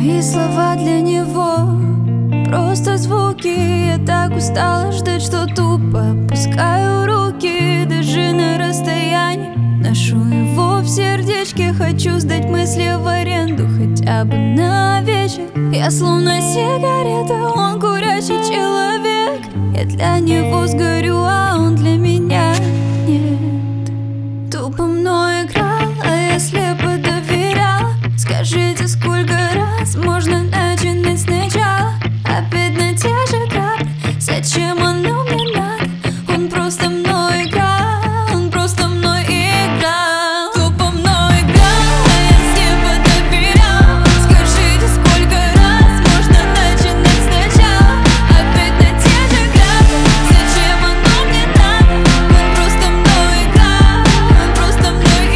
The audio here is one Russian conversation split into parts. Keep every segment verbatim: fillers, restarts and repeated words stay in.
Мои слова для него просто звуки. Я так устала ждать, что тупо опускаю руки. Даже на расстоянии ношу его в сердечке. Хочу сдать мысли в аренду хотя бы на вечер. Я словно сигарета, он курящий человек. Я для него сгорю, а он для меня нет. Тупо мной играл, а я слепо доверяла. Скажите, сколько раз можно начинать сначала? Опять на те же грабли, зачем оно мне надо? Он просто мной играл, он просто мной играл. Тупо мной играл, а я слепо доверяла. Скажите, сколько раз можно начинать сначала? Опять на те же грабли, зачем оно мне надо? Он просто мной играл, он просто мной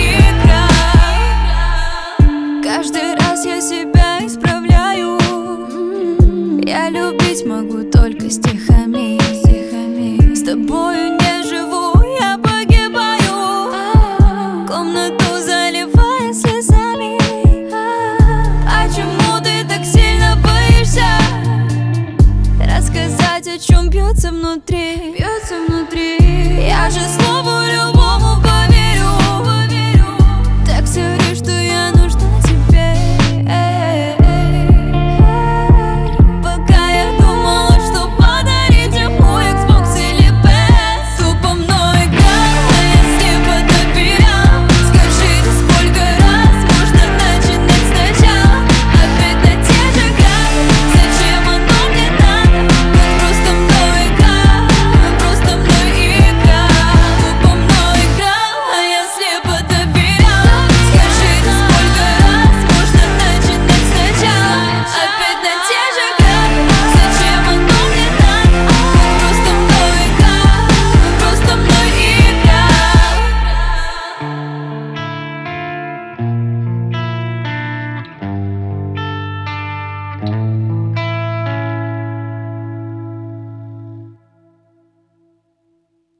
играл. Каждый раз я себя исправляю. Я любить могу только стих